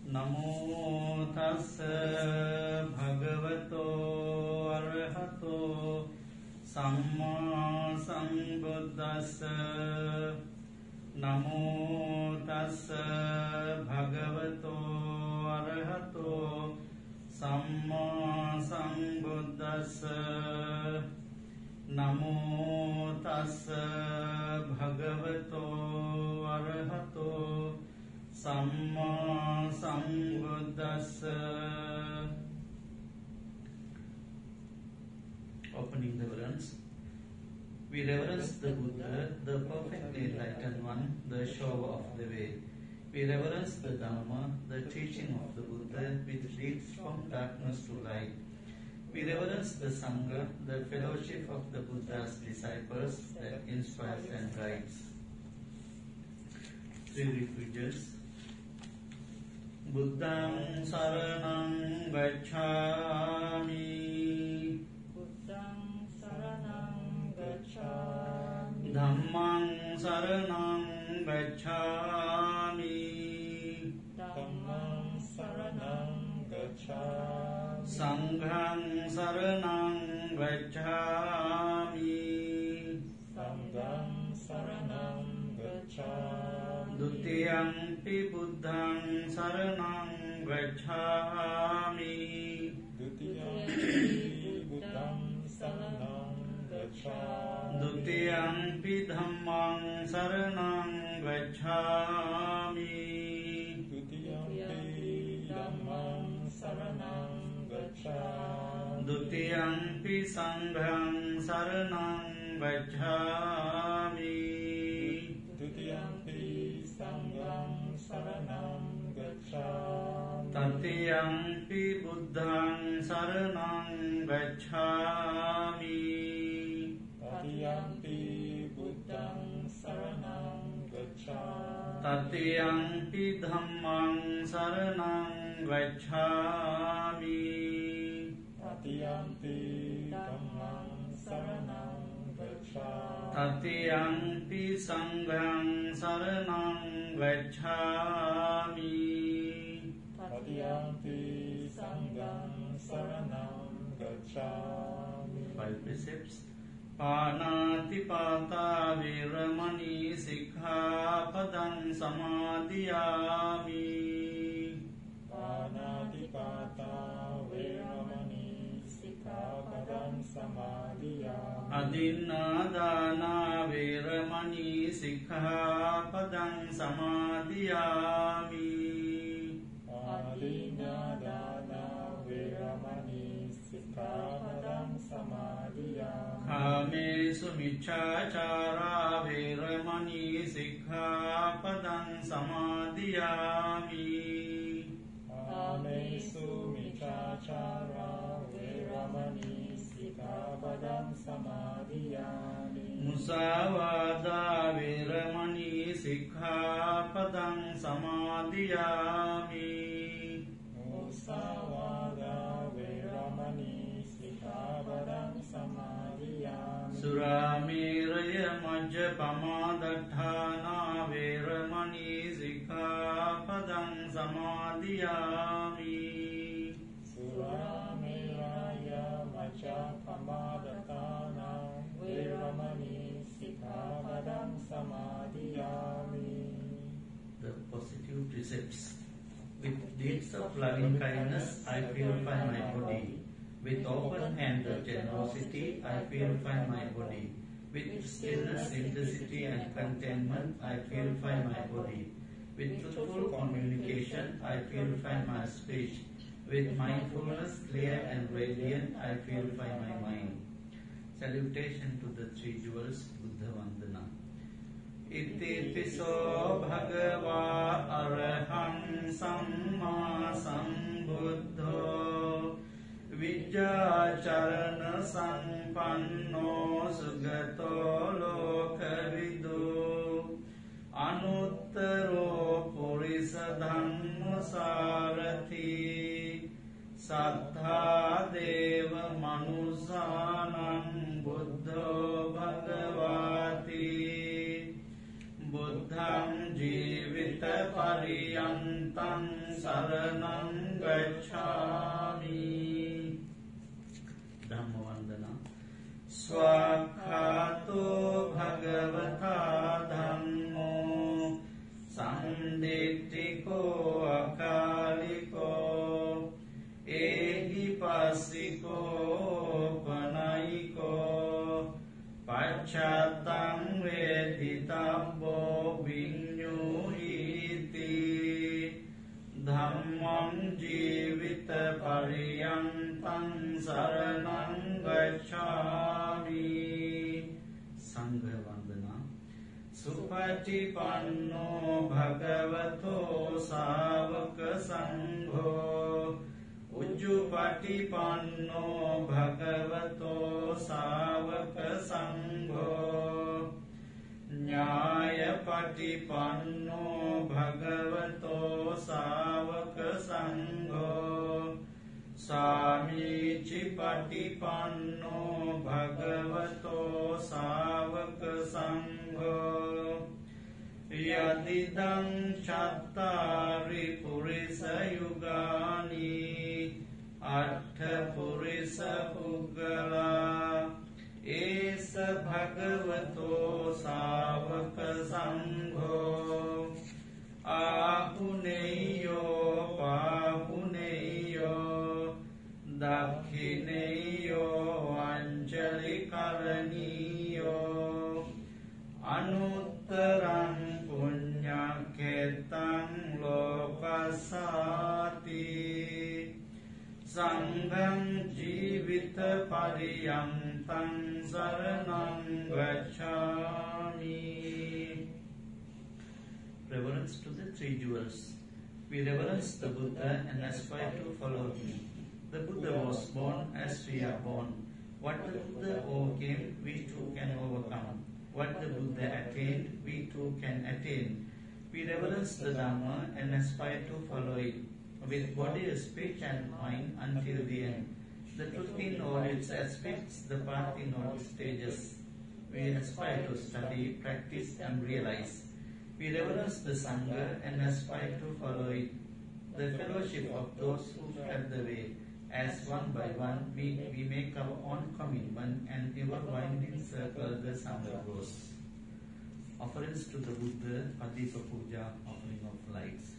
නමෝ තස්ස භගවතෝ අරහතෝ සම්මා සම්බුද්දස්ස නමෝ තස්ස භගවතෝ අරහතෝ සම්මා සම්බුද්දස්ස නමෝ තස්ස භගවතෝ අරහතෝ සම්මා සම්බුද්දස්ස. Opening the reverence. We reverence the Buddha, the perfectly enlightened one, the shower of the way. We reverence the Dhamma, the teaching of the Buddha, which leads from darkness to light. We reverence the Sangha, the fellowship of the Buddha's disciples that inspires and guides. Three refuges. Buddhaṃ saraṇaṃ gacchāmi. Buddhaṃ saraṇaṃ gacchāmi. Dhammaṃ saraṇaṃ gacchāmi. Dhammaṃ saraṇaṃ gacchāmi. Saṅghaṃ saraṇaṃ gacchāmi. Saṅghaṃ saraṇaṃ gacchāmi. Dutiyampi buddhaṃ saraṇaṃ gacchāmi. Dutiyampi buddhaṃ saraṇaṃ gacchāmi. Dutiyampi dhammaṃ saraṇaṃ gacchāmi. Dutiyampi dhammaṃ saraṇaṃ gacchāmi. Dutiyampi saṅghaṃ saraṇaṃ gacchāmi. Dutiyampi saṅghaṃ saraṇaṃ gacchāmi. Tatiyampi buddhaṃ saraṇaṃ gacchāmi. Tatiyampi buddhaṃ saraṇaṃ gacchāmi. Tatiyampi dhammaṃ saraṇaṃ gacchāmi. Tatiyampi dhammaṃ saraṇaṃ gacchāmi. Tatiyampi saṅghaṃ saraṇaṃ gacchāmi. Tatiyampi saṅghaṃ saraṇaṃ gacchāmi. Five precepts. Pāṇātipātā viramani sikkhapadam samadhiyāmi. Pāṇātipātā viramani sikkhapadam samadhiyāmi. Adinādānā viramani sikkhapadam samadhiyāmi. Adinādānā viramani sikkhapadam samadhiyāmi. Kāmesu micchācārā viramani sikkhapadam samadhiyāmi. Kāmesu micchācārā viramani sikkhapadam samadhiyāmi. Musāvādā viramani sikkhapadam samadhiyāmi. Musāvādā viramani sikkhapadam samadhiyāmi. Suramēraya majjapamādāṭṭhānā viramani sikkhapadam samadhiyāmi. Surameraya majjapamādāṭṭhānā viramani sikkhapadam samadhiyāmi. The positive precepts. With deeds of loving kindness, I purify my body. With open-handed generosity, I purify my body. With stillness, simplicity, and contentment, I purify my body. With truthful communication, I purify my speech. With mindfulness, clear and radiant, I purify my mind. Salutation to the three jewels, Buddha Vandana. Iti piso bhagavā arahaṃ sammā sambuddho vijjācarana sampanno sugato lokavidu anuttaro purisa dhammasarathi sattha deva manusānaṃ buddho bhagavāti buddhaṃ jīvit Jivita Pariyantam Saranam Gacchami. Dhammavandana. Swakhato Bhagavata Dhammo Sandittiko Akaliko Ehi Pasiko Panayiko Pacchattam Veditabbo Vinyuhiti Dhammam Jivita Pariyantam Saranam Gacchami. Sangha Vandana. Supatipanno Bhagavato Savaka Sangho Ujjupatipanno Bhagavato Savaka Sangho Nyayapatipanno Bhagavato Savaka Sangho Samicipatipanno Bhagavato Savaka Sangho Yadidam Chattari Purisa Yugani Attha Purisa Puggala Esa Bhagavato Savaka Sangho Ahuneyo Pahuneyo Dakhineyo Anjali Karaniyo Anuttaram Punyakhetam Lokasati Sangham Jivita Pariyantam Saranam Gacchami. Reverence to the three jewels. We reverence the Buddha and aspire to follow him. The Buddha was born as we are born. What the Buddha overcame, we too can overcome. What the Buddha attained, we too can attain. We reverence the Dhamma and aspire to follow it with body, speech and mind until the end. The truth in all its aspects, the path in all its stages. We aspire to study, practice and realize. We reverence the Sangha and aspire to follow it. The fellowship of those who tread the way. As one by one we make our own commitment and ever winding circle the Sangha goes. Offerings to the Buddha, Adipa Puja, offering of lights.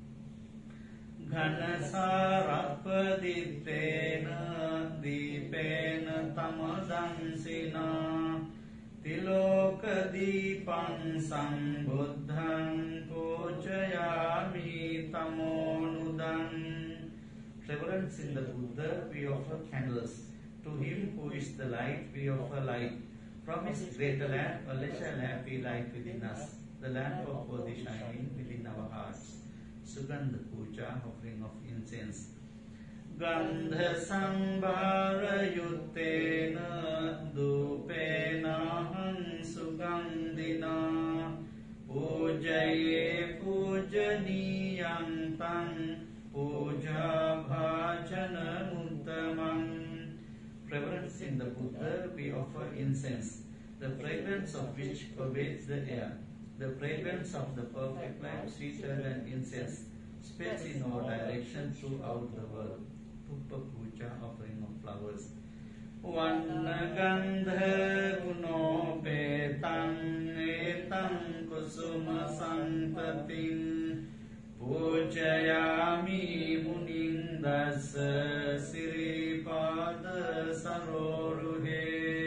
Ghanasarapaditena Dipena Tamadansina Tilokadipam Sambuddham Pujayami Tamonudam. Reverence in the Buddha, we offer candles. To him who is the light, we offer light. From his greater lamp, a lesser lamp we light within us, the lamp of Bodhi shining within our hearts. Sugandha Puja, offering of incense. Gandha Sambhara Yuttena Dupena Han Sugandhina Pujaye Pujaniyam Tam Puja Bhajana Muttamam. Reverence in the Buddha, we offer incense, the fragrance of which pervades the air. The fragrance of the perfect lamp, sweeter than incense, spreads in all directions throughout the world. Pupa Puja, offering of flowers. Vannagandha gunopetam etam kusuma santatim Pujayami munindasa siripada saroruhe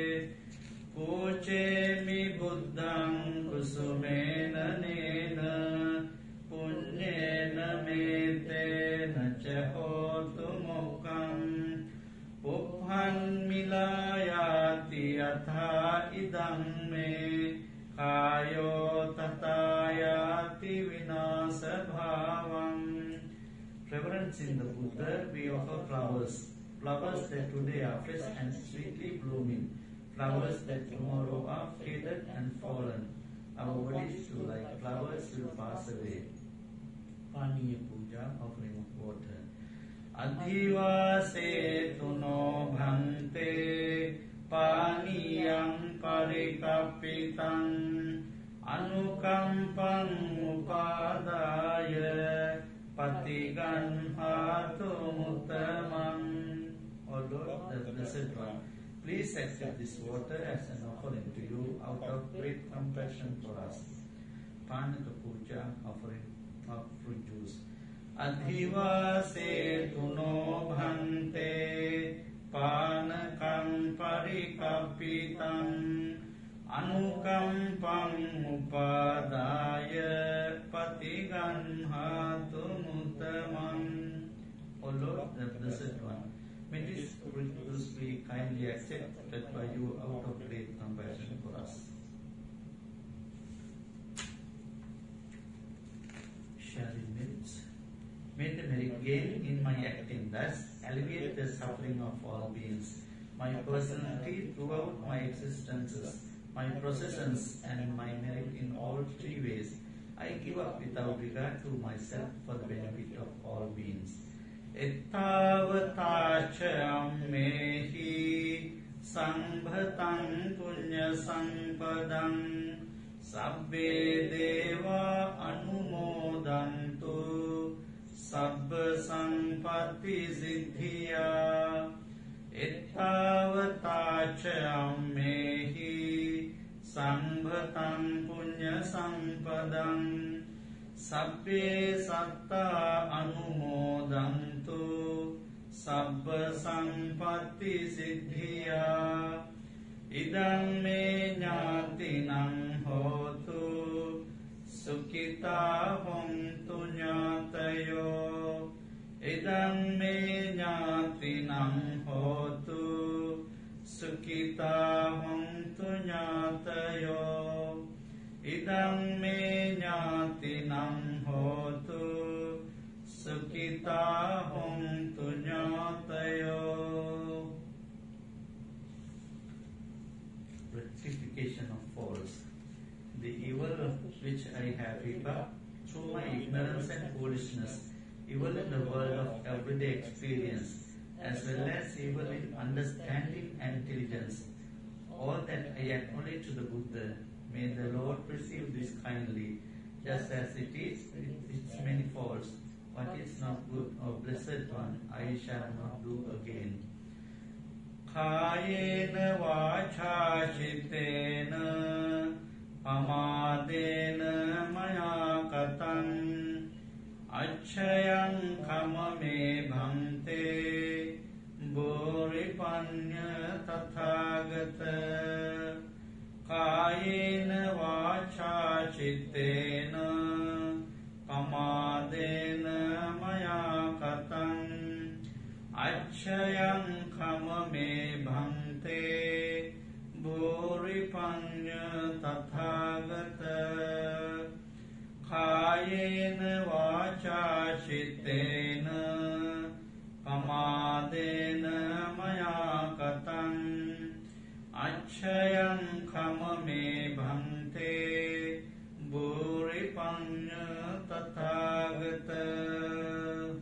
Pujemi buddham kusumena nena punyena metena chahotu mokam Uphan milayati atha idam me Kayo tatayati vinasa bhavam. Reverence in the Buddha, we offer flowers. Flowers that today are fresh and sweetly blooming. Flowers that tomorrow are faded and fallen. Our bodies too, like flowers, will pass away. Paniya Puja, offering of water. Adhivase tuno bhante Paniyam parikapitam Anukampam upada Patiganhatu Muttamam. O Lord, the Blessed One, please accept this water as an offering to you out of great compassion for us. Panaka Puja, offering of fruit juice. Adhivase tuno bhante Panakam parikapitam Anukampam upadaya Patiganhatu Muttamam. O Lord, the Blessed One, may this fruit juice be kindly accepted by you out of great compassion for us. Sharing merits. May the merit gained in my acting thus alleviate the suffering of all beings. My personality throughout my existences, my possessions and my merit in all three ways, I give up without regard to myself for the benefit of all beings. Ettavatacha ammehi sambhatam punya sampadam sabbe deva anumodantu sabba sampatti siddhiya. Ettavatacha ammehi sambhatam punya sampadam sabbe satta anumodantu sabba sampatti siddhiya. Idam me jnatinam hotu sukhita hontu jnatayo. Idam me jnatinam hotu sukhita hontu jnatayo. Idam me jnatinam hotu sukhita hontu jnatayo. Rectification of faults. The evil which I have heaped up through my ignorance and foolishness, evil in the world of everyday experience, as well as evil in understanding and intelligence, all that I acknowledge to the Buddha, may the Lord receive this kindly, just as it is with its many faults. What is not good, O Blessed One, I shall not do again. Kayena vacha chittena amadena maya katam achayam kamame bhante boripanya tathagata. Kayena vacha chittena amadena maya katam achayam kamame bhante boripanya tathagata. Kayena vacha chittena pamadena maya katam achayam kamame bhante boripanya tathagata.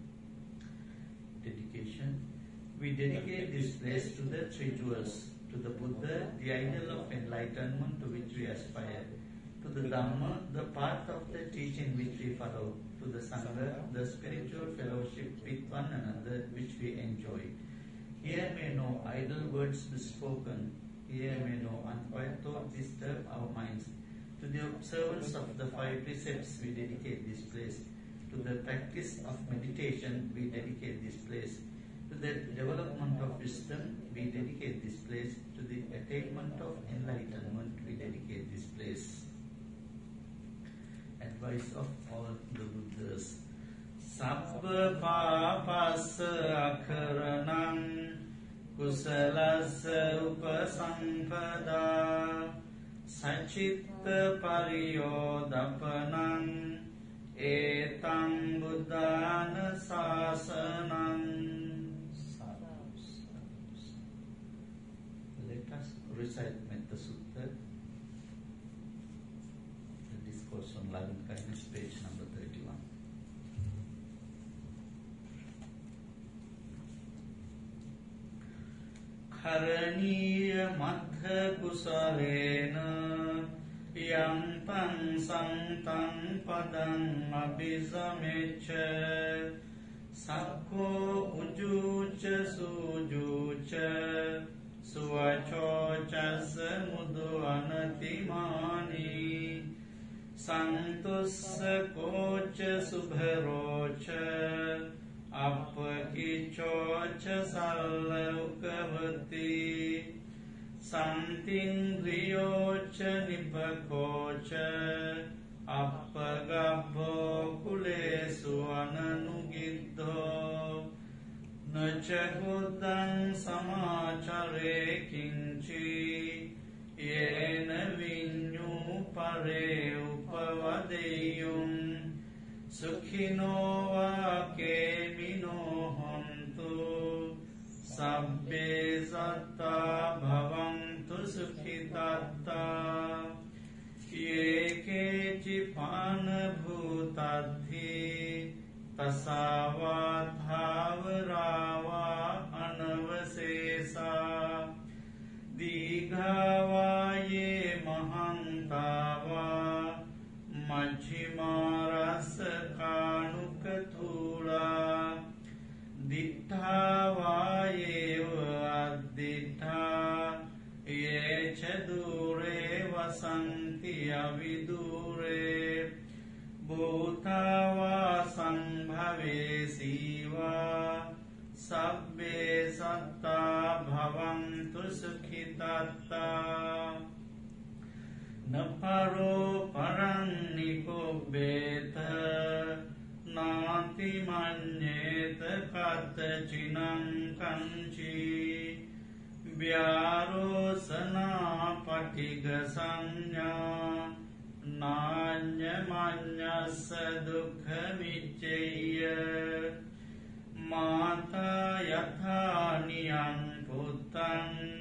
Dedication. We dedicate this place to the three jewels, to the Buddha, the ideal of enlightenment to which we aspire, to the Dhamma, the path of the teaching which we follow, to the Sangha, the spiritual fellowship with one another which we enjoy. Here may no idle words be spoken, here may no unquiet thought disturb our minds. To the observance of the 5 precepts we dedicate this place, to the practice of meditation we dedicate this place, to the development of wisdom we dedicate this place, to the attainment of enlightenment we dedicate this place. Advice of all the Buddhas. Sabba papasa akharanam kusalasa upasampada sachitta pariyodapanam etam buddhana sasanam. Let us recite Metta Sutta, the discourse on loving kindness, page number 31. Karaniya madha kusalena Yantang santang padang abhisamecha Sakko ujucha sujucha Suvachocha samudu anatimani Santussa kocha subharocha Appakichocha sallukavati Santindriyocha nipakocha Appagabho kulesu ananugiddho Nacha buddhang samachare kinchi Yena vinyu pare upavadeyum Sukhino va kemino hontu Sabbe satta bhavantu sukhitatta Ye keci pana bhutadhi Tasavadhavarava anavasesa Digava ye mahantava Majhimarasa kanukathula Dittha eva additha Ye chadure vasanti avidure Bhutava sambhave siva Sabbe satta bhavantu sukhitatta Naparo parang nikobeta Nati manyeta kata cinang kanci Vyarosana patiga sanya Nanya manyasa dukha micceya Mata yatha niyang putang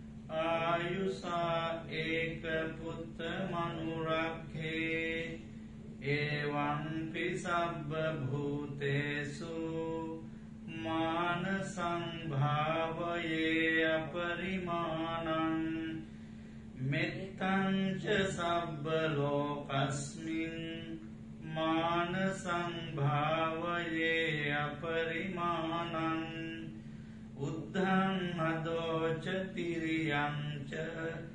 Ayusa eka putta manurakhe Evam pisabba bhutesu Manasang bhavaye aparimanang Mettang ca sabba lokasmin Manasang bhavaye aparimanang Uddhang adocha tiriyang ca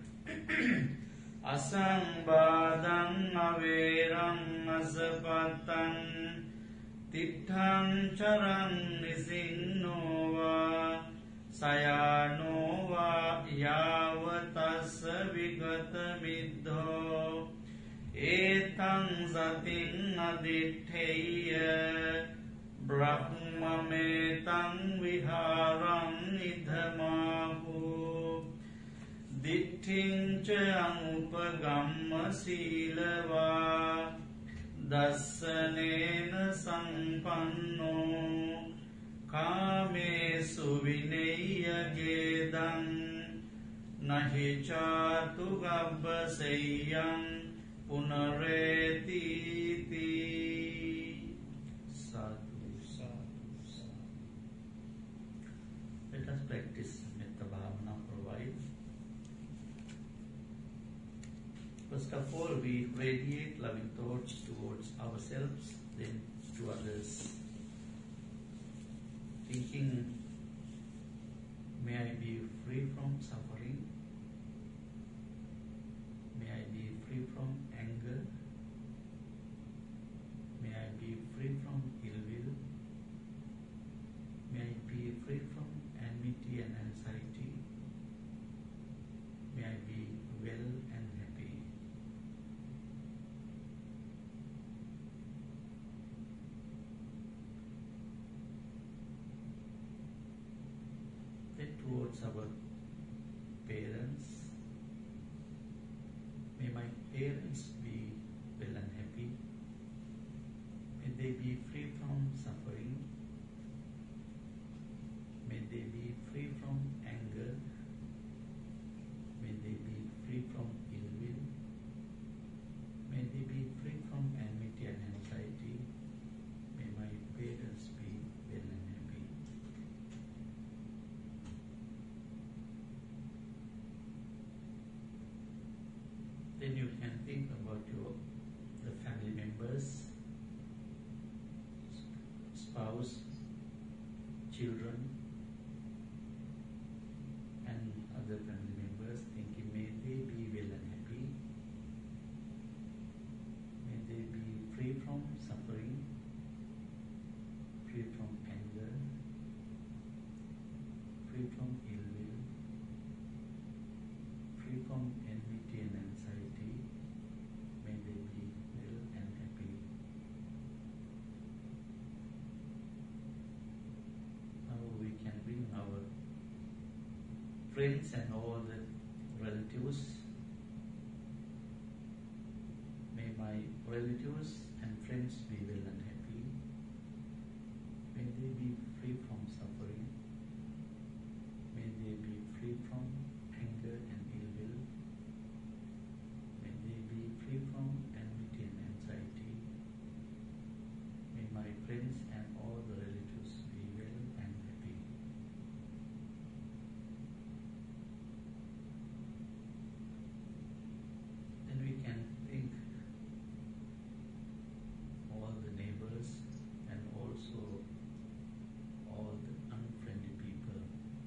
Asang badang averang asapatang Tithang charang nisinnova Sayanova yavatasa vigata middho Etang sating adittheya Brahmametang viharang idhamahu Ditthing ca upagamma silava Dassanena sampanno Kamesu vinaya gedang Nahi chatu gabbaseyang Punareti ti Sadhu sadhu sadhu. Let us practice Metta Bhavana for a while. First of all, we radiate loving thoughts towards ourselves, then to others. Thinking, may I be free from suffering, may I be free from anger, may I be free from ill will, may I be free from enmity and anxiety, may I be well and happy. Then towards our parents, may my parents be well and happy, may they be free from suffering, may they be free from anger, may they be free from ill will, may they be free from enmity and anxiety, may my parents be well and happy. Then you can think members, spouse, children, and other family members, thinking may they be well and happy, may they be free from suffering, free from anger, free from ill will, free from enmity and anxiety, may they be well and happy. Now we can bring our friends and all the relatives. May my relatives and friends be well and happy. May they be free from suffering. May they be free from anger and ill will. May they be free from enmity and anxiety. May my friends and all the relatives be well and happy. Then we can think all the neighbors and also all the unfriendly people.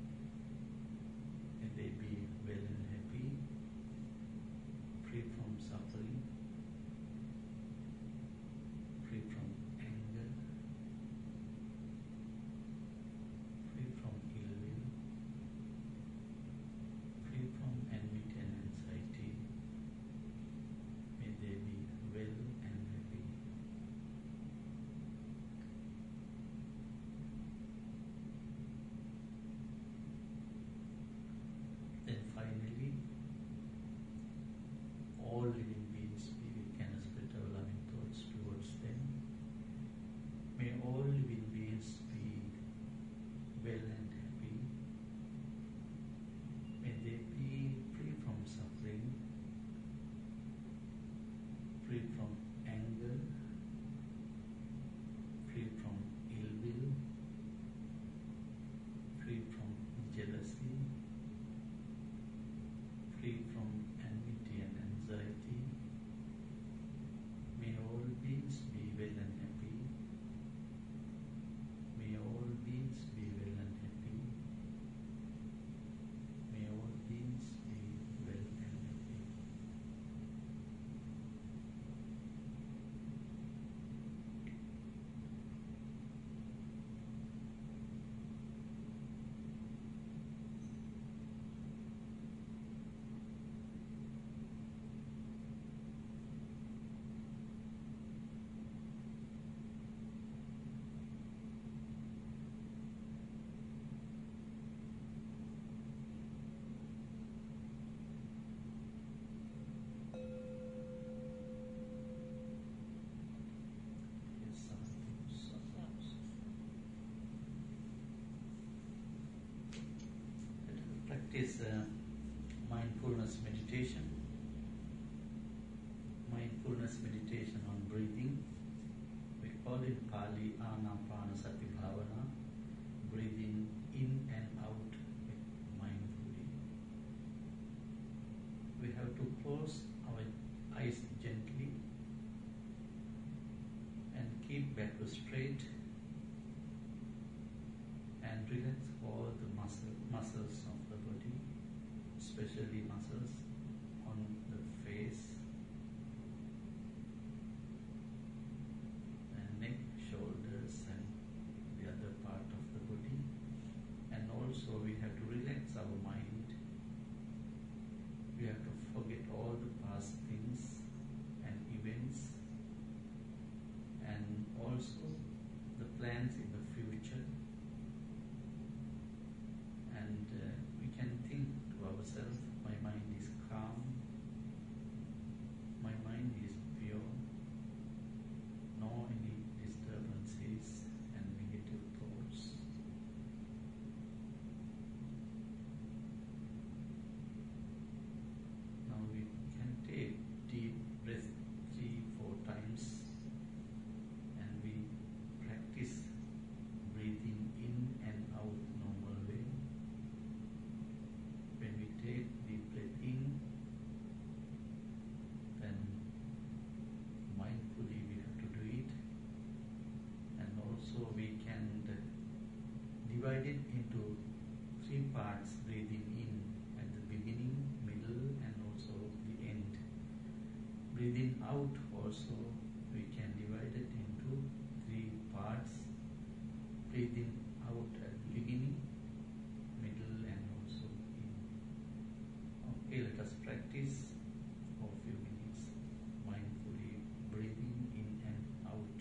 May they be well and happy, free from suffering, free from anger, free from ill will, free from enmity and anxiety. May they be well and happy. Then finally, all living beings, we can spread our loving thoughts towards them. May all living beings be well and happy. May they be free from suffering, free from anger, free from ill will, free from jealousy, free from enmity and anxiety. May all beings be well and happy. May all beings be well and happy. May all beings be well and happy. Yes, let us practice mindfulness meditation. Mindfulness meditation on breathing. We call it Pali Anapanasati Bhavana, breathing in and out mindfully. We have to close our eyes gently and keep back straight and relax all the muscles of the body, especially muscles on the face and neck, shoulders and the other part of the body. And also we have to relax our mind. We have to forget all the past things and events, and also the plans in the future. And we can think to ourselves, my mind is calm, my mind is pure, no any disturbances and negative thoughts. Now we can take deep breath 3-4 times, and we practice breathing in and out normal way. When we take deep breath in, parts breathing in at the beginning, middle, and also the end. Breathing out also we can divide it into 3 parts. Breathing out at the beginning, middle, and also end. Okay, let us practice for a few minutes mindfully breathing in and out.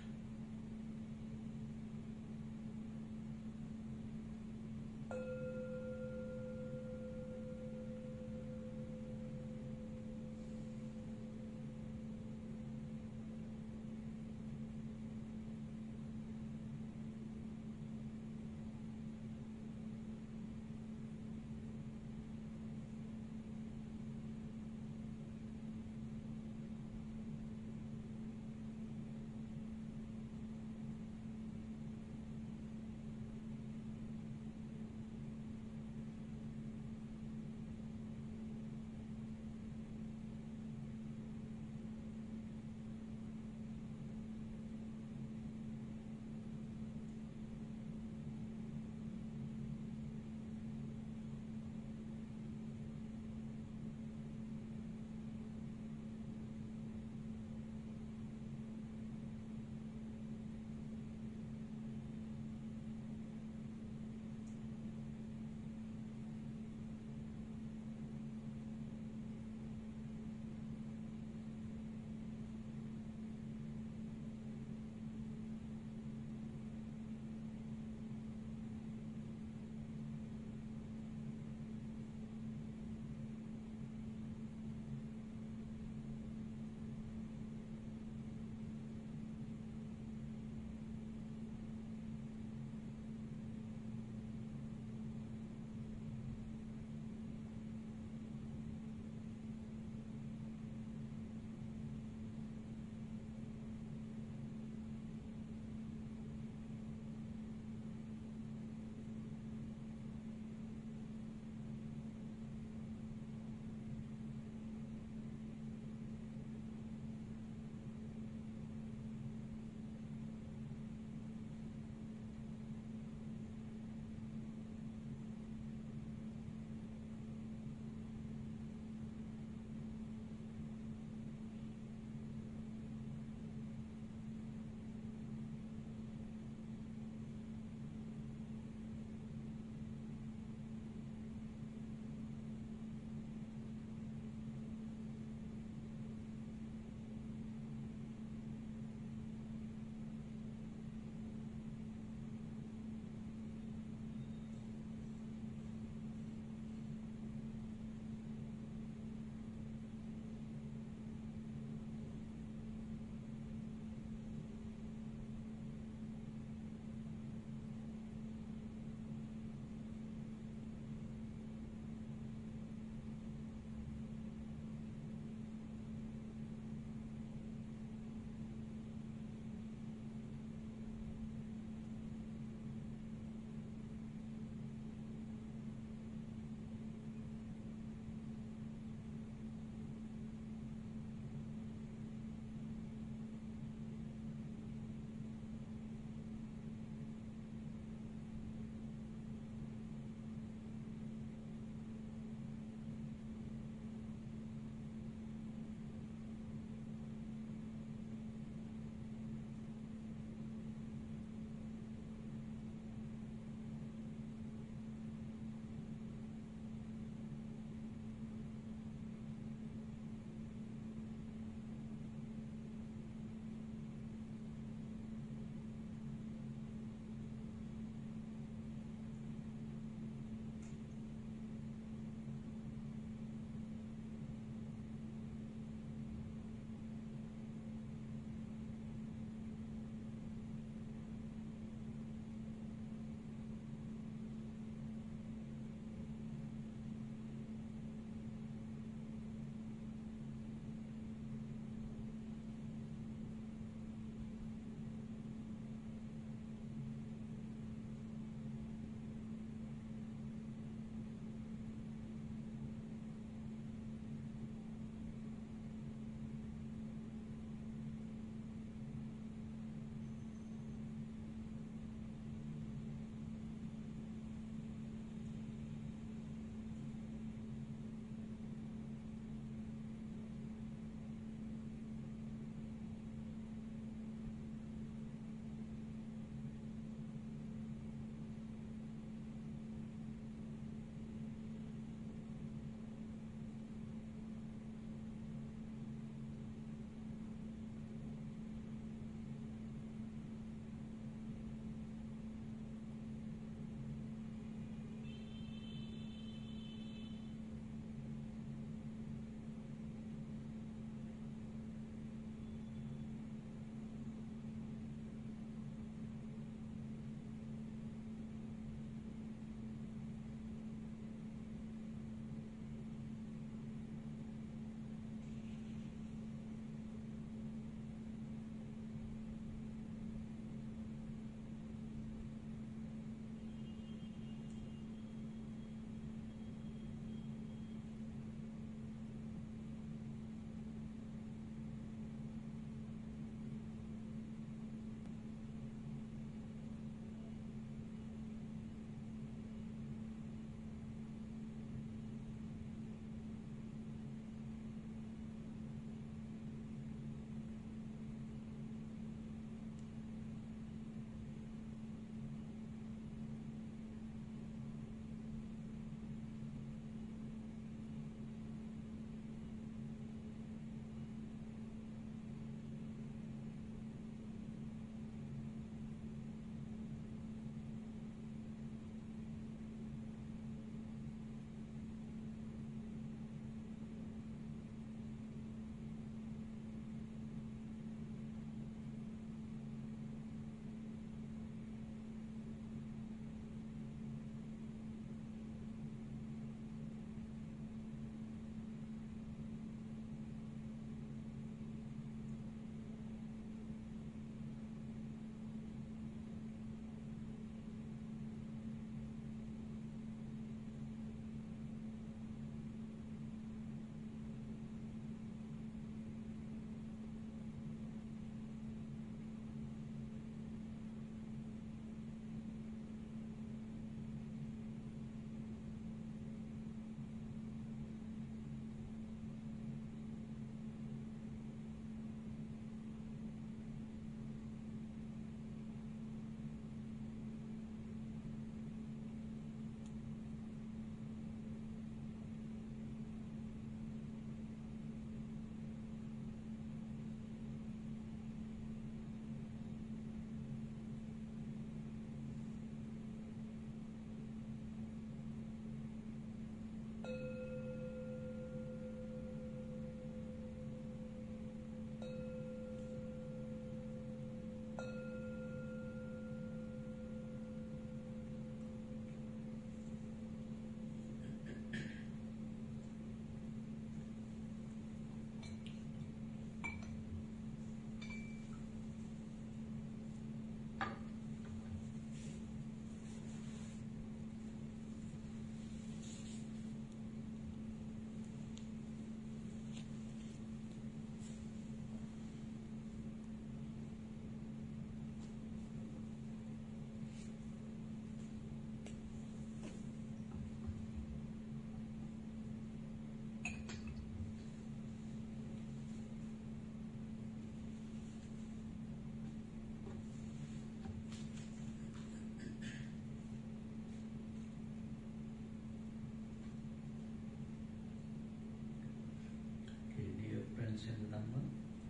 Okay, dear friends in the Dhamma,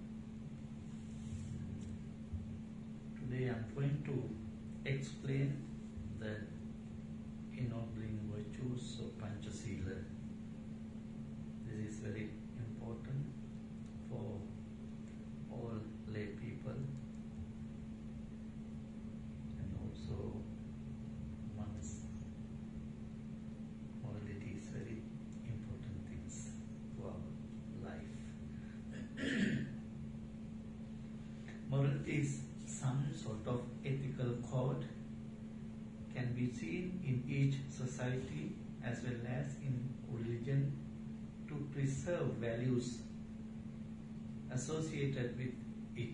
today I am going to explain the ennobling virtues of Panchasila. This is very important for all lay people and also monks. Morality is very important things to our life. Morality is some sort of ethical code, can be seen in each society as well as in religion to preserve values associated with it.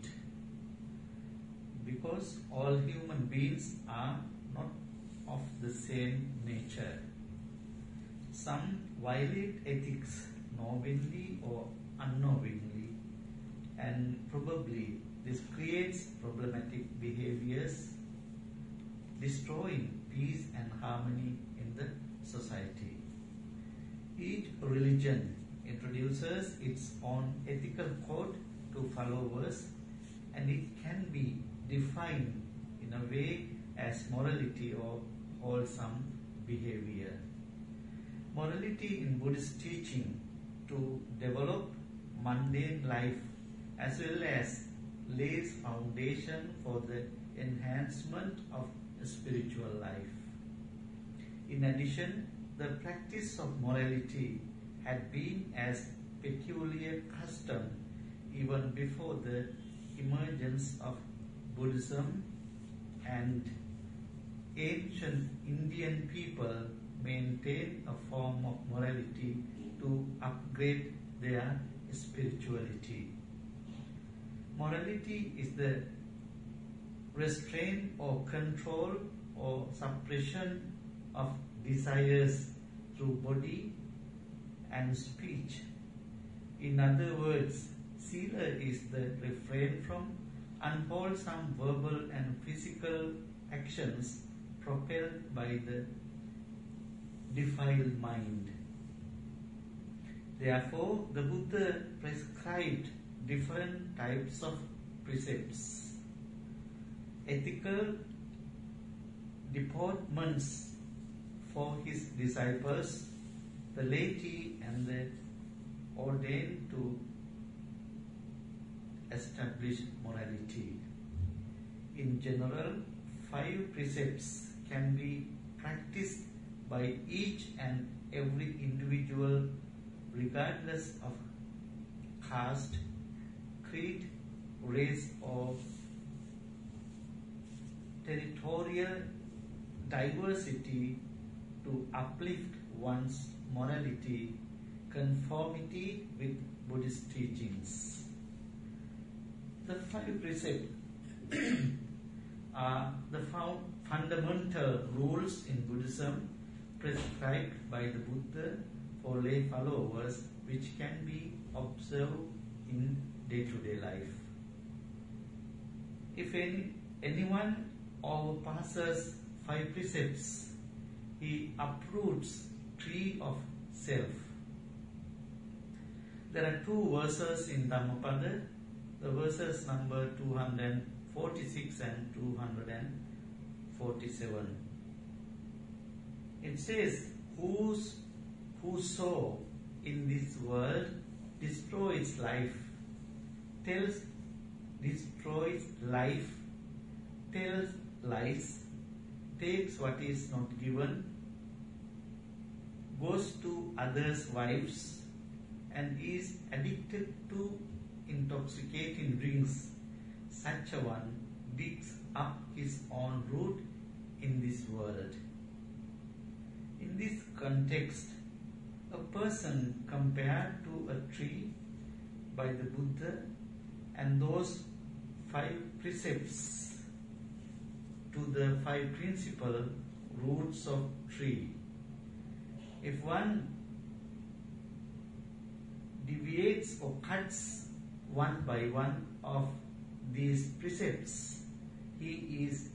Because all human beings are not of the same nature. Some violate ethics knowingly or unknowingly, and probably this creates problematic behaviors, destroying peace and harmony in the society. Each religion introduces its own ethical code to followers, and it can be defined in a way as morality or wholesome behavior. Morality in Buddhist teaching to develop mundane life as well as lays foundation for the enhancement of spiritual life. In addition, the practice of morality had been as peculiar custom even before the emergence of Buddhism, and ancient Indian people maintained a form of morality to upgrade their spirituality. Morality is the restraint or control or suppression of desires through body and speech. In other words, Sila is the refrain from unwholesome verbal and physical actions propelled by the defiled mind. Therefore, the Buddha prescribed different types of precepts. Ethical deportments for his disciples, the laity and the ordained to establish morality. In general, 5 precepts can be practiced by each and every individual regardless of caste, creed, race or territorial diversity to uplift one's morality conformity with Buddhist teachings. The 5 precepts are the fundamental rules in Buddhism prescribed by the Buddha for lay followers, which can be observed in day-to-day life. If anyone overpasses 5 precepts, he uproots tree of self. There are 2 verses in Dhammapada, the verses number 246 and 247. It says, whoso in this world destroys life, destroys life, tells lies, takes what is not given, goes to others' wives, and is addicted to intoxicating drinks, such a one digs up his own root in this world. In this context, a person compared to a tree by the Buddha and those 5 precepts to the 5 principal roots of tree. If one deviates or cuts one by one of these precepts, he is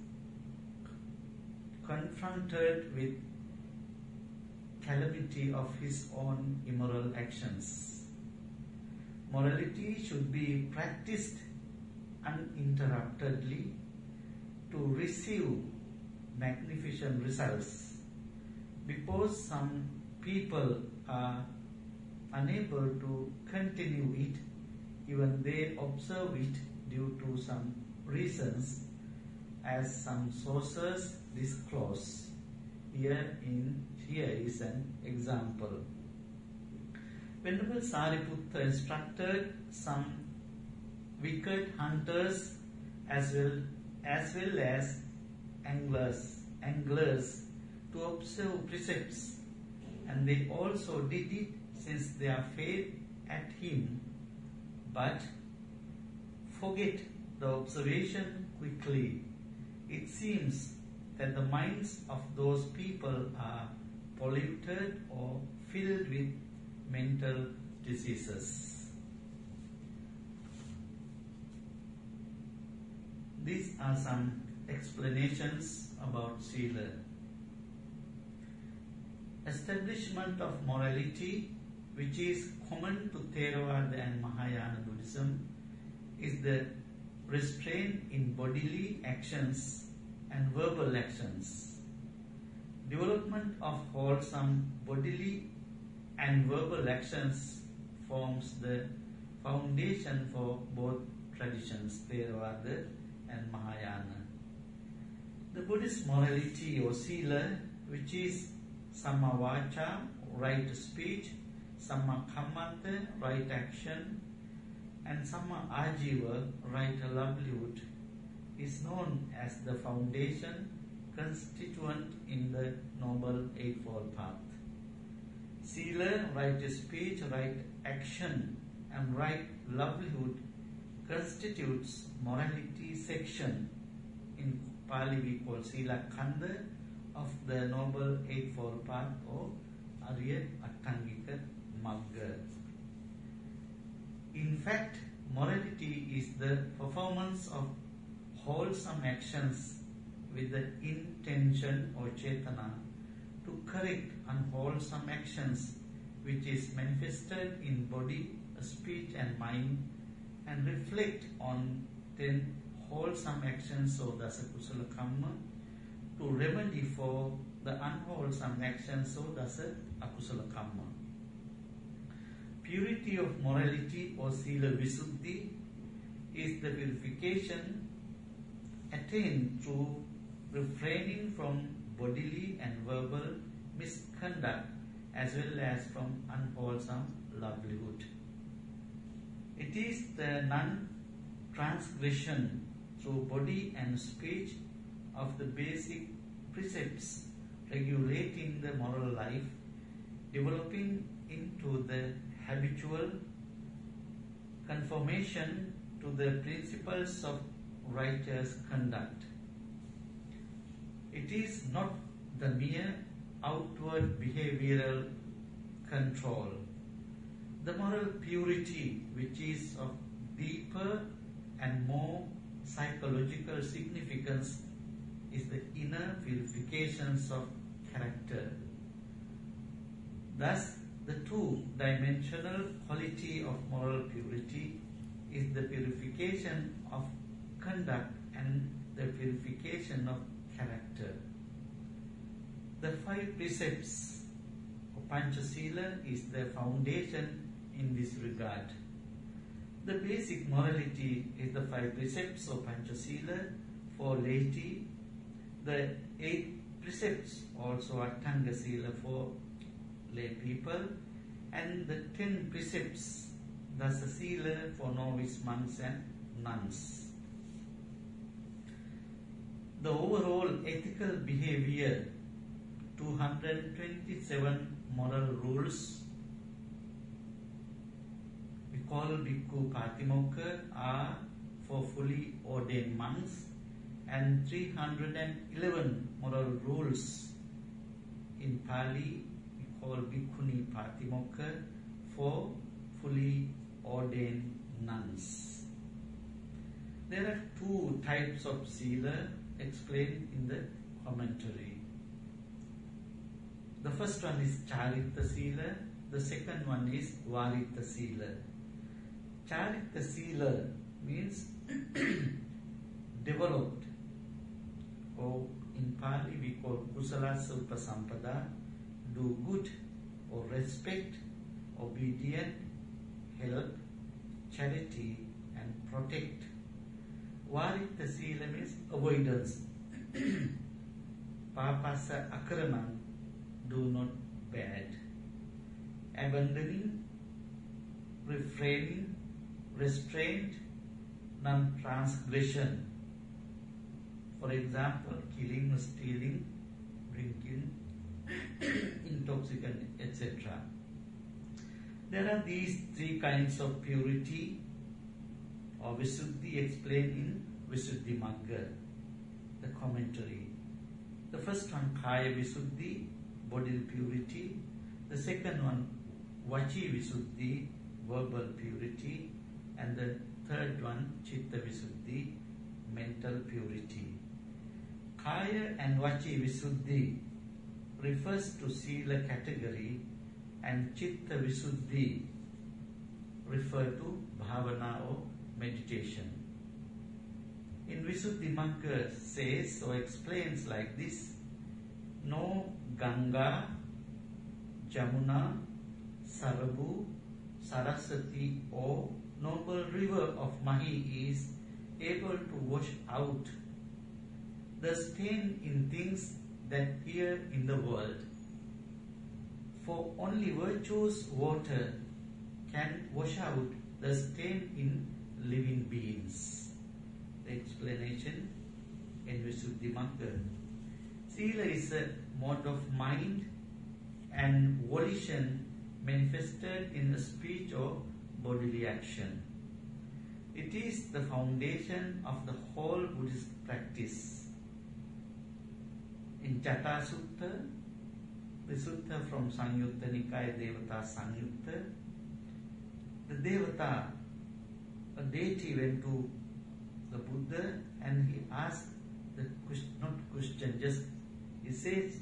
confronted with calamity of his own immoral actions. Morality should be practiced uninterruptedly to receive magnificent results. Because some people are unable to continue it, even they observe it due to some reasons, as some sources disclose. Here is an example. Venerable Sariputta instructed some wicked hunters as well as anglers to observe precepts, and they also did it since their faith at him, but forget the observation quickly. It seems that the minds of those people are polluted or filled with mental diseases. These are some explanations about Sila. Establishment of morality, which is common to Theravada and Mahayana Buddhism, is the restraint in bodily actions and verbal actions. Development of wholesome bodily and verbal actions forms the foundation for both traditions, Theravada and Mahayana. The Buddhist morality or Sila, which is Samma Vacha, right speech, Samma Kammanta, right action, and Samma Ajiva, right livelihood, is known as the foundation constituent in the Noble Eightfold Path. Sila, right speech, right action, and right livelihood constitutes morality section. In Pali we call Sila Kanda of the Noble Eightfold Path or Arya Attangika Magga. In fact, morality is the performance of wholesome actions with the intention or chetana to correct unwholesome actions, which is manifested in body, speech and mind, and reflect on 10 wholesome actions or dasa kusala kamma to remedy for the unwholesome actions or dasa akusala kamma. Purity of morality or Sila Visuddhi is the purification attained through refraining from bodily and verbal misconduct as well as from unwholesome livelihood. It is the non-transgression through body and speech of the basic precepts regulating the moral life, developing into the habitual conformation to the principles of righteous conduct. It is not the mere outward behavioral control. The moral purity, which is of deeper and more psychological significance, is the inner purifications of character. Thus, the two-dimensional quality of moral purity is the purification of conduct and the purification of character. The 5 precepts of Panchasila is the foundation in this regard. The basic morality is the 5 precepts of Panchasila for laity, the 8 precepts also Attanga Sila for lay people, and the 10 precepts Dasa Sila for novice monks and nuns. The overall ethical behavior, 227 moral rules, we call Bhikkhu Patimokkha, are for fully ordained monks, and 311 moral rules in Pali we call Bhikkhuni Patimokkha for fully ordained nuns. There are two types of sila explained in the commentary. The first one is Charitta Sila, the second one is Varitta Sila. Charitta Sila means developed, or in Pali we call Kusalasa Upasampada, do good or respect, obedient, help, charity and protect. Varitta Sila means avoidance. Papasa Akraman, do not bad. Abandoning, refraining, restraint, non-transgression. For example, killing, stealing, drinking, intoxicant, etc. There are these three kinds of purity or Visuddhi explained in Visuddhimagga, the commentary. The first one, Kaya Visuddhi, bodily purity. The second one, Vachi Visuddhi, verbal purity. And the third one, Chitta Visuddhi, mental purity. Kaya and Vachi Visuddhi refers to Sila category, and Chitta Visuddhi refer to Bhavana or meditation. In Visuddhimagga says or explains like this: no Ganga, Jamuna, Sarabu, Saraswati or noble river of Mahi is able to wash out the stain in things that appear in the world. For only virtuous water can wash out the stain in living beings. The explanation in Visuddhimagga. Sila is a mode of mind and volition manifested in a speech or bodily action. It is the foundation of the whole Buddhist practice. In Jata Sutta, the sutta from Samyutta Nikaya Devata Samyutta, the Devata, a deity, went to the Buddha and he asked the not question, just he says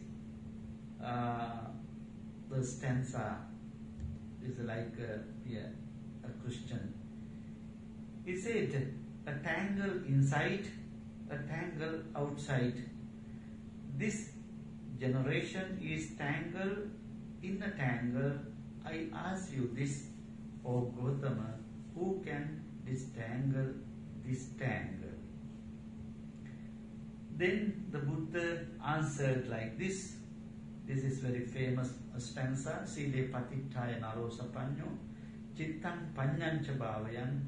the stanza is like a question. He said, a tangle inside, a tangle outside. This generation is tangled in a tangle. I ask you this, O Gautama, who can disentangle this tangle? Then the Buddha answered like this. This is very famous stanza. Sile patittaya narosapanyo chittang panyancha bhavayan.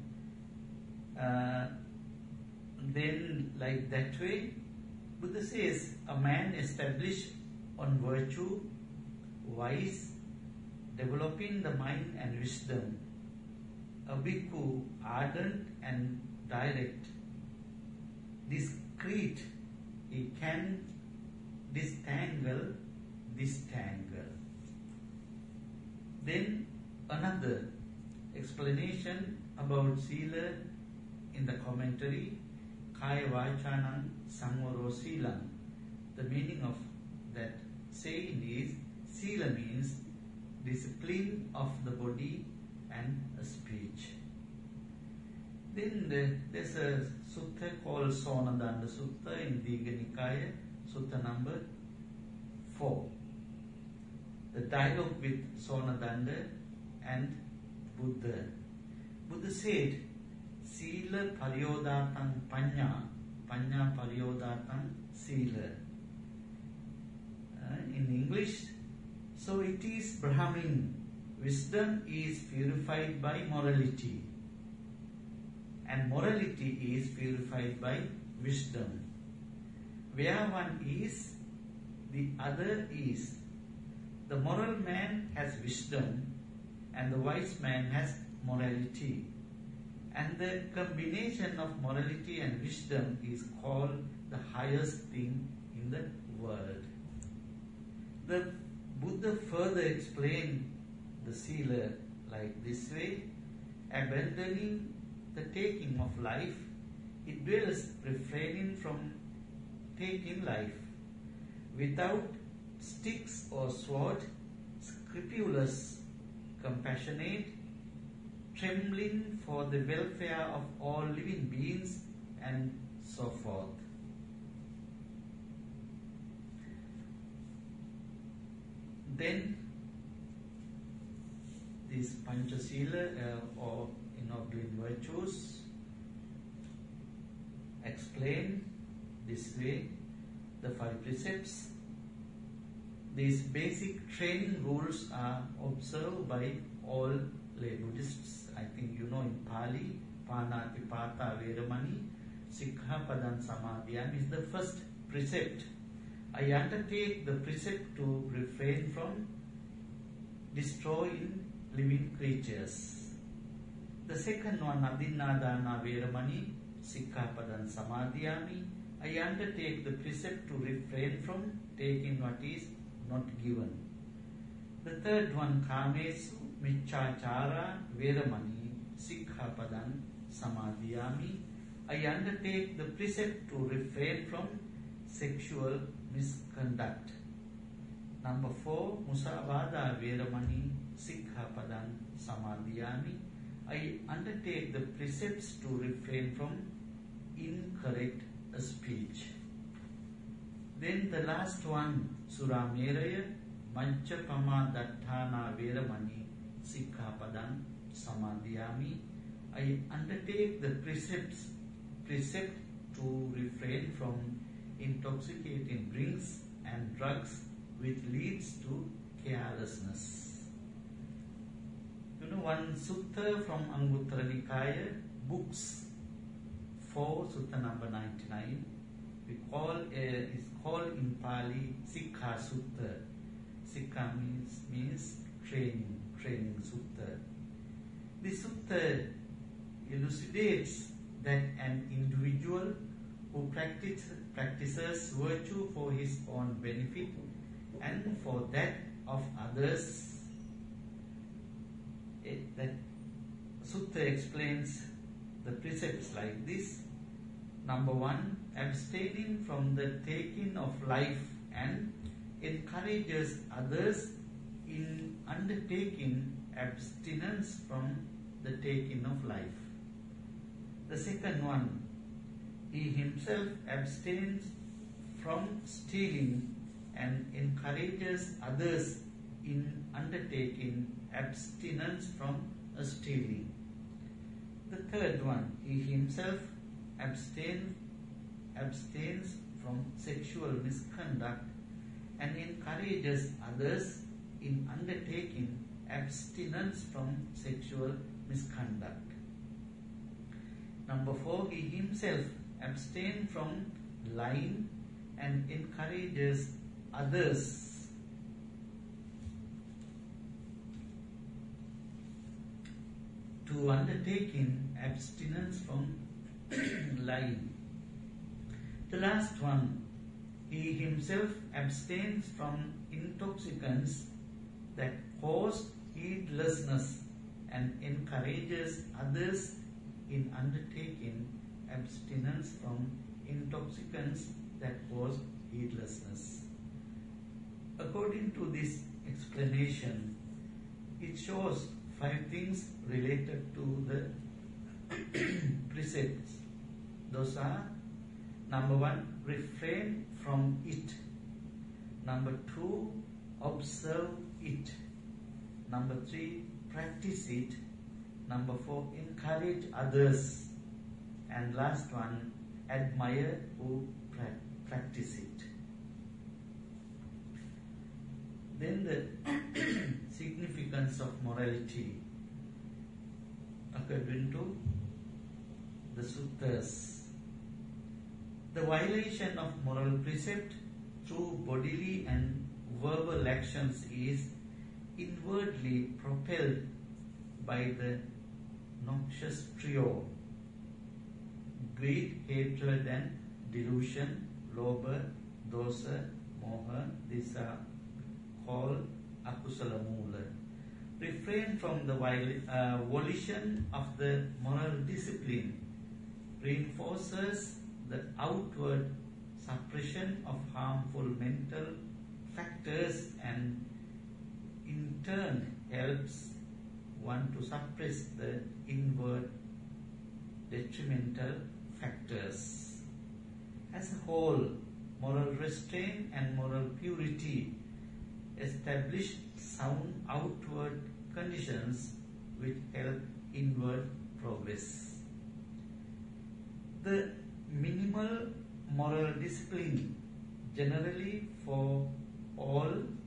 Then like that way, Buddha says, a man established on virtue, wise, developing the mind and wisdom, a bhikkhu, ardent and direct, discreet, he can disentangle this tangle. Then another explanation about sila in the commentary, Kaya Vachanam Samvaro Silam. The meaning of that saying is, sila means discipline of the body and speech. Then there's a sutta called Sonadanda Sutta in Digha Nikaya, sutta number 4. The dialogue with Sonadanda and Buddha. Buddha said, Sila Paryodatang Panya, Panya Paryodatang Sila. In English, so it is Brahmin. Wisdom is purified by morality, and morality is purified by wisdom. Where one is, the other is. The moral man has wisdom and the wise man has morality. And the combination of morality and wisdom is called the highest thing in the world. The Buddha further explained the Sila like this way: abandoning the taking of life, it dwells refraining from taking life. Without sticks or sword, scrupulous, compassionate, trembling for the welfare of all living beings, and so forth. Then these Panchasila or ennobling virtues explain this way the 5 precepts. These basic training rules are observed by all lay Buddhists. I think you know in Pali, Panatipata Veramani, Sikkhapadam Samadhiyami is the first precept. I undertake the precept to refrain from destroying living creatures. The second one, Adinadana Veramani, Sikkhapadam Samadhiyami, I undertake the precept to refrain from taking what is not given. The third one, Kamesu Michachara Veramani, Sikkhapadam Samadhiyami, I undertake the precept to refrain from sexual misconduct. Number 4, Musavada Veramani, Sikkhapadam Samadhiyami, I undertake the precepts to refrain from incorrect speech. Then the last one, Surameraya, Manchapama Dattana Veramani, Sikkhapadam Samadhiyami, I undertake the precept to refrain from intoxicating drinks and drugs which leads to carelessness. You know, one sutta from Anguttara Nikaya, books 4, sutta number 99, is called in Pali Sikkha Sutta. Sikkha means training sutta. This sutta elucidates that an individual who practices virtue for his own benefit and for that of others. That sutta explains the precepts like this. Number 1, abstaining from the taking of life and encourages others in undertaking abstinence from the taking of life. The second one, he himself abstains from stealing and encourages others in undertaking abstinence from stealing. The third one, he himself abstains from sexual misconduct and encourages others in undertaking abstinence from sexual misconduct. Number 4, he himself abstains from lying and encourages others to undertaking abstinence from lying. The last one, he himself abstains from intoxicants that cause heedlessness and encourages others in undertaking abstinence from intoxicants that cause heedlessness. According to this explanation, it shows 5 things related to the precepts. Those are: number 1, refrain from it. Number 2, observe it. Number 3, practice it. Number 4, encourage others. And last one, admire who practice it. Then the significance of morality according to the suttas. The violation of moral precept through bodily and verbal actions is inwardly propelled by the noxious trio: greed, hatred and delusion, lobha, dosa, moha. These are called akusala mula. Refrain from the volition of the moral discipline reinforces the outward suppression of harmful mental factors and in turn helps one to suppress the inward detrimental factors. As a whole, moral restraint and moral purity establish sound outward conditions which help inward progress. The minimal moral discipline generally for all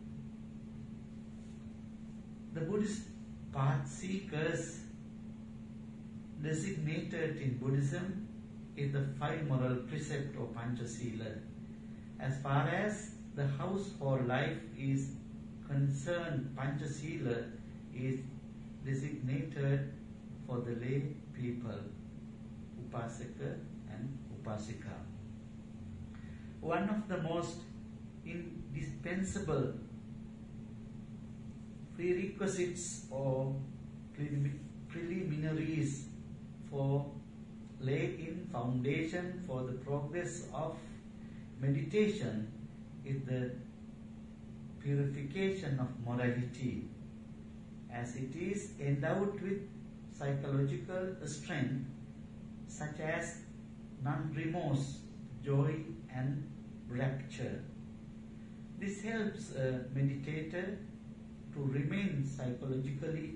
the Buddhist path seekers designated in Buddhism is the 5 moral precept or Panchasila. As far as the household life is concerned, Panchasila is designated for the lay people, Upasaka and Upasika. One of the most indispensable prerequisites or preliminaries for laying foundation for the progress of meditation is the purification of morality, as it is endowed with psychological strength such as non-remorse, joy and rapture. This helps a meditator to remain psychologically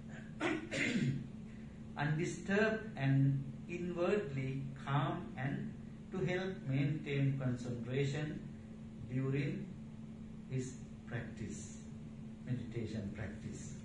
undisturbed and inwardly calm, and to help maintain concentration during his practice, meditation practice.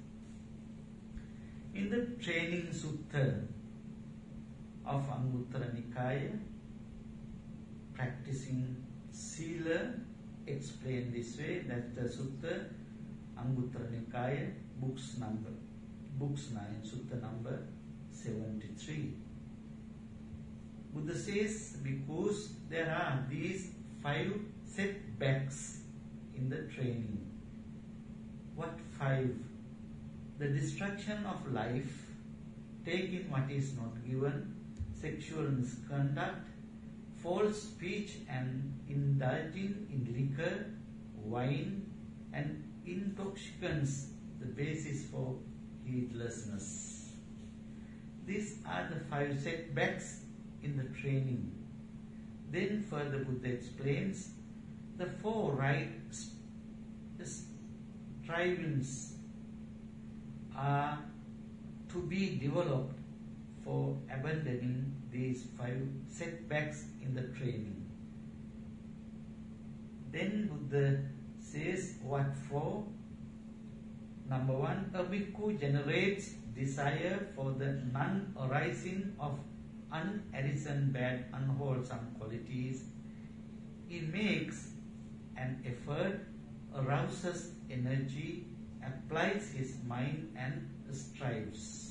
In the training sutta of Anguttara Nikaya, practicing Sila explained this way, that the sutta Anguttara Nikaya, books 9, sutta number 73. Buddha says, because there are these 5 setbacks in the training. What 5? The destruction of life, taking what is not given, sexual misconduct, false speech and indulging in liquor, wine and intoxicants, the basis for heedlessness. These are the 5 setbacks in the training. Then further Buddha explains the 4 right strivings are to be developed for abandoning these 5 setbacks in the training. Then Buddha says what for? Number 1, a bhikkhu generates desire for the non-arising of unarisen, bad, unwholesome qualities. He makes an effort, arouses energy, applies his mind and strives.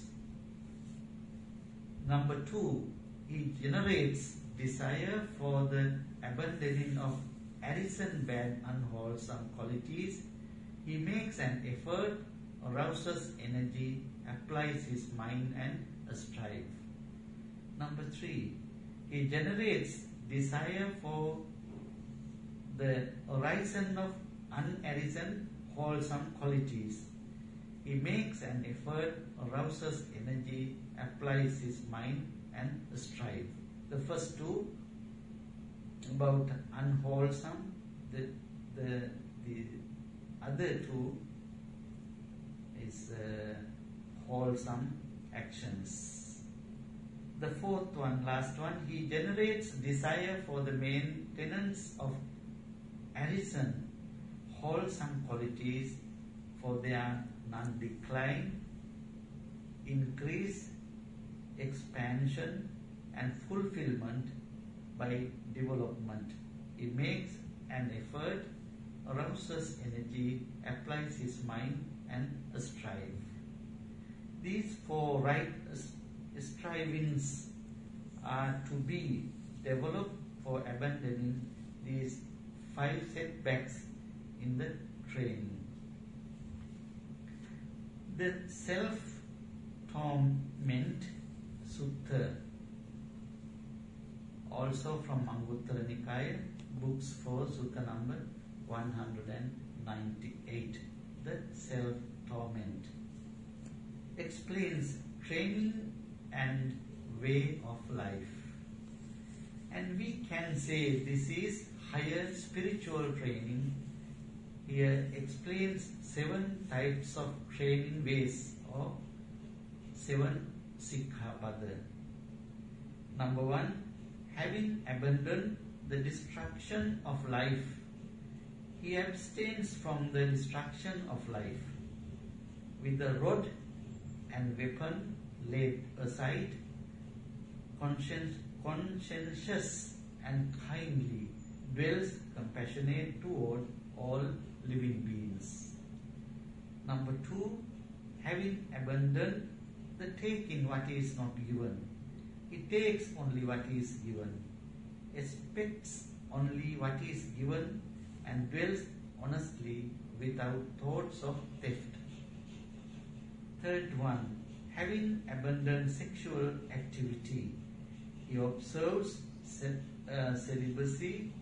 Number 2, he generates desire for the abandoning of arisen, bad, unwholesome qualities. He makes an effort, arouses energy, applies his mind and strives. Number 3, he generates desire for the horizon of unarisen, wholesome qualities. He makes an effort, arouses energy, applies his mind and strives. The first 2 about unwholesome, the other 2 is wholesome actions. The 4th one, last one, he generates desire for the maintenance of arisen, wholesome qualities, for their non-decline, increase, expansion and fulfillment by development. He makes an effort, arouses energy, applies his mind, and strives. These 4 right strivings are to be developed for abandoning these 5 setbacks in the training. The self-torment Sutta, also from Anguttara Nikaya, books 4, Sutta number 198. The self-torment explains training and way of life. And we can say this is higher spiritual training. Here explains 7 types of training ways or 7 Sikkhapada. Number 1, having abandoned the destruction of life, he abstains from the destruction of life. With the rod and weapon laid aside, conscientious and kindly dwells compassionate toward all living beings. Number 2, having abandoned the taking what is not given, he takes only what is given, expects only what is given, and dwells honestly without thoughts of theft. Third one, having abandoned sexual activity, he observes celibacy,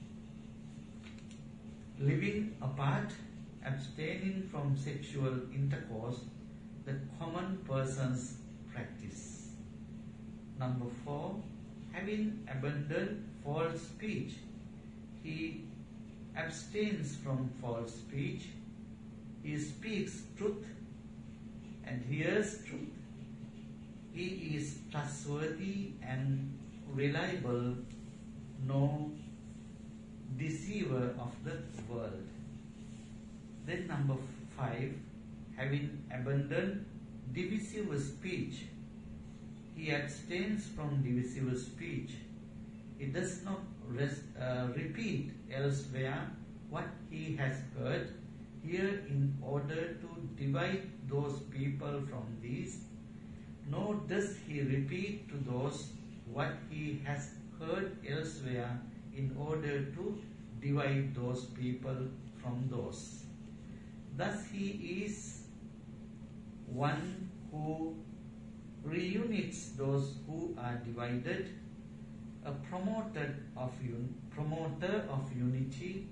living apart, abstaining from sexual intercourse, the common person's practice. Number 4, having abandoned false speech, he abstains from false speech, he speaks truth and hears truth. He is trustworthy and reliable, no deceiver of the world. Then number 5, having abandoned divisive speech, he abstains from divisive speech. He does not repeat elsewhere what he has heard here in order to divide those people from these, nor does he repeat to those what he has heard elsewhere in order to divide those people from those. Thus he is one who reunites those who are divided, a promoter of unity,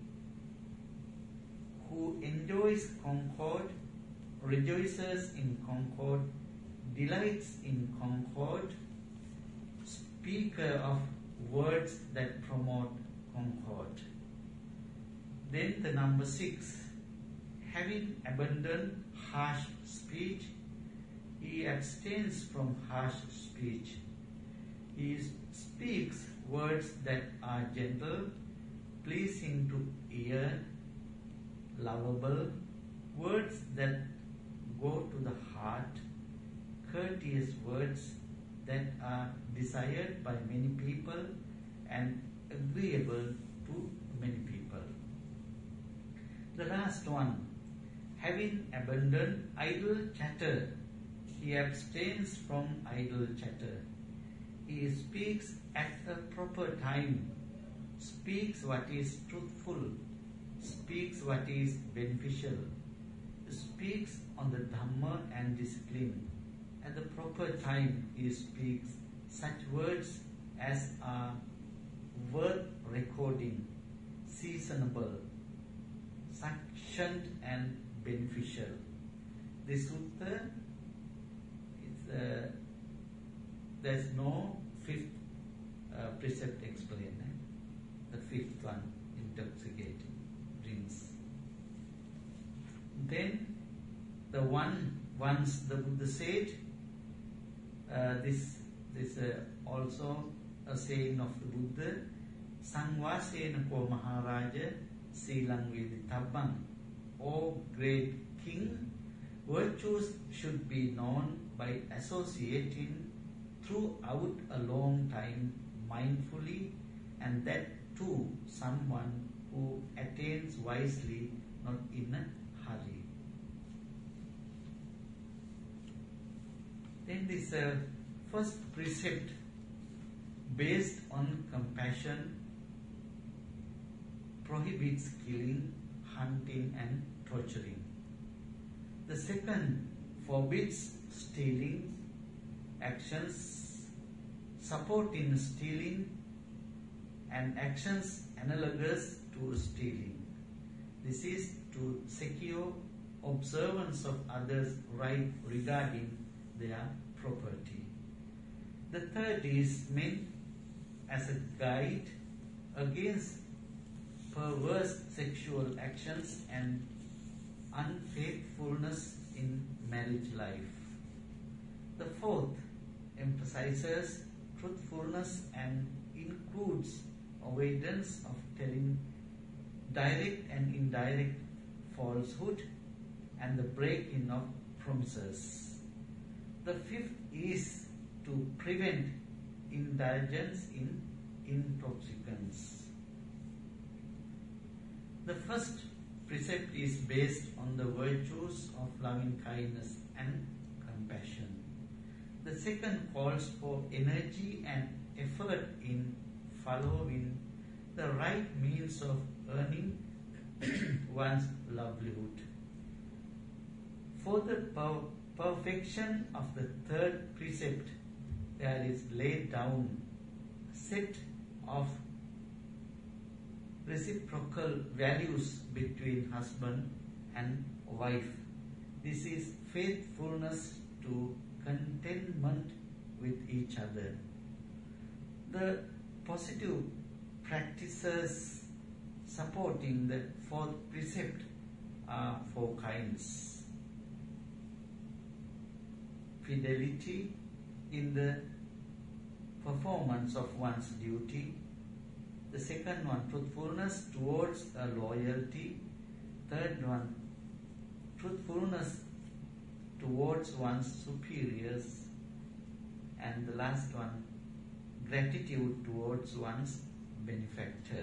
who enjoys concord, rejoices in concord, delights in concord, speaker of words that promote concord. Then the number 6, having abandoned harsh speech, he abstains from harsh speech. He speaks words that are gentle, pleasing to ear, lovable, words that go to the heart, courteous words that are desired by many people and agreeable to many people. The last one, having abandoned idle chatter, he abstains from idle chatter. He speaks at a proper time, speaks what is truthful, speaks what is beneficial, speaks on the Dhamma and discipline. At the proper time he speaks such words as are worth recording, seasonable, succinct and beneficial. This sutta, there's no 5th precept explained. The 5th one, intoxicating drinks. Then the once the Buddha said, this also a saying of the Buddha, Sangvasena ko Maharaja Silang Veditabang. O great king, virtues should be known by associating throughout a long time mindfully and that too someone who attains wisely, not in a hurry. Then this first precept, based on compassion, prohibits killing, hunting and torturing. The second forbids stealing, actions supporting stealing and actions analogous to stealing. This is to secure observance of others' right regarding their property. The third is meant as a guide against perverse sexual actions and unfaithfulness in marriage life. The fourth emphasizes truthfulness and includes avoidance of telling direct and indirect falsehood and the breaking of promises. The fifth is to prevent indulgence in intoxicants. The first precept is based on the virtues of loving kindness and compassion. The second calls for energy and effort in following the right means of earning one's livelihood. For the perfection of the third precept, there is laid down a set of reciprocal values between husband and wife. This is faithfulness to contentment with each other. The positive practices supporting the fourth precept are four kinds. Fidelity in the performance of one's duty. The second one, truthfulness towards a loyalty. Third one, truthfulness towards one's superiors. And the last one, gratitude towards one's benefactor.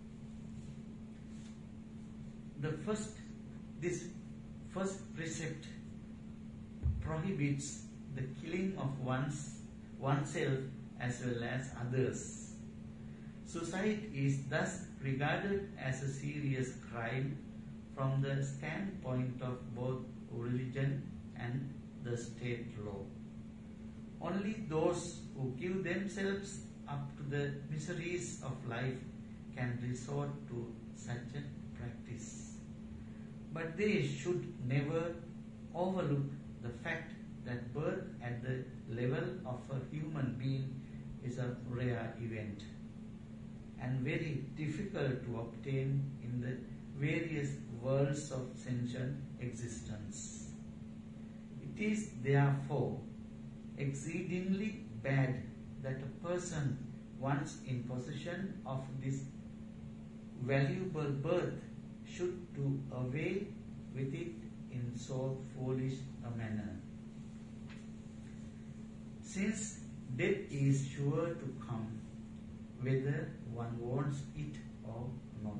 This first precept prohibits the killing of oneself as well as others. Suicide is thus regarded as a serious crime from the standpoint of both religion and the state law. Only those who give themselves up to the miseries of life can resort to such a practice. But they should never overlook the fact that birth at the level of a human being is a rare event and very difficult to obtain in the various worlds of sentient existence. It is therefore exceedingly bad that a person once in possession of this valuable birth should do away with it in so foolish a manner. Since death is sure to come, whether one wants it or not.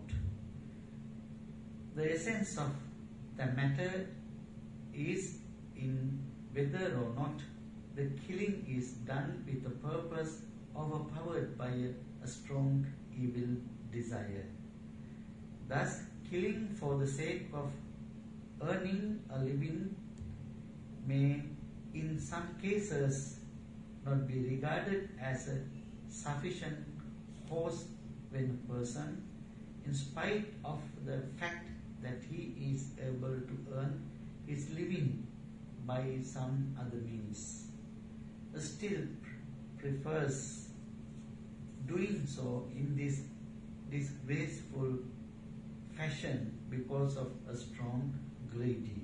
The essence of the matter is in whether or not the killing is done with a purpose overpowered by a strong evil desire. Thus, killing for the sake of earning a living may in some cases not be regarded as a sufficient cause when a person, in spite of the fact that he is able to earn his living by some other means, still prefers doing so in this disgraceful fashion because of a strong greedy.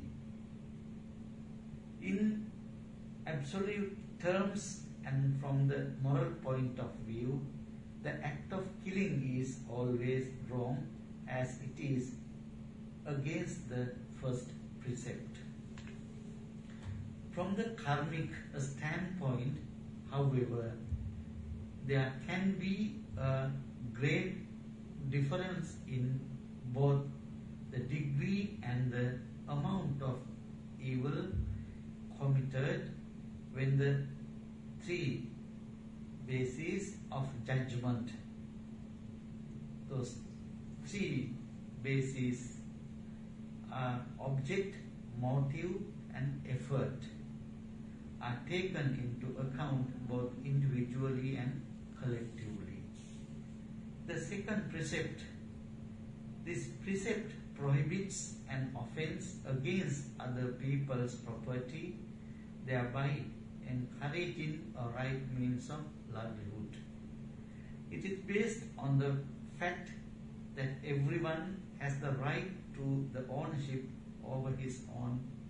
In absolute terms and from the moral point of view, the act of killing is always wrong as it is against the first precept. From the karmic standpoint, however, there can be a great difference in both the degree and the amount of evil committed when the three bases of judgment, those three bases are object, motive and effort, are taken into account both individually and collectively. The second precept, this precept prohibits an offense against other people's property, thereby encouraging a right means of livelihood. It is based on the fact that everyone has the right to the ownership over his own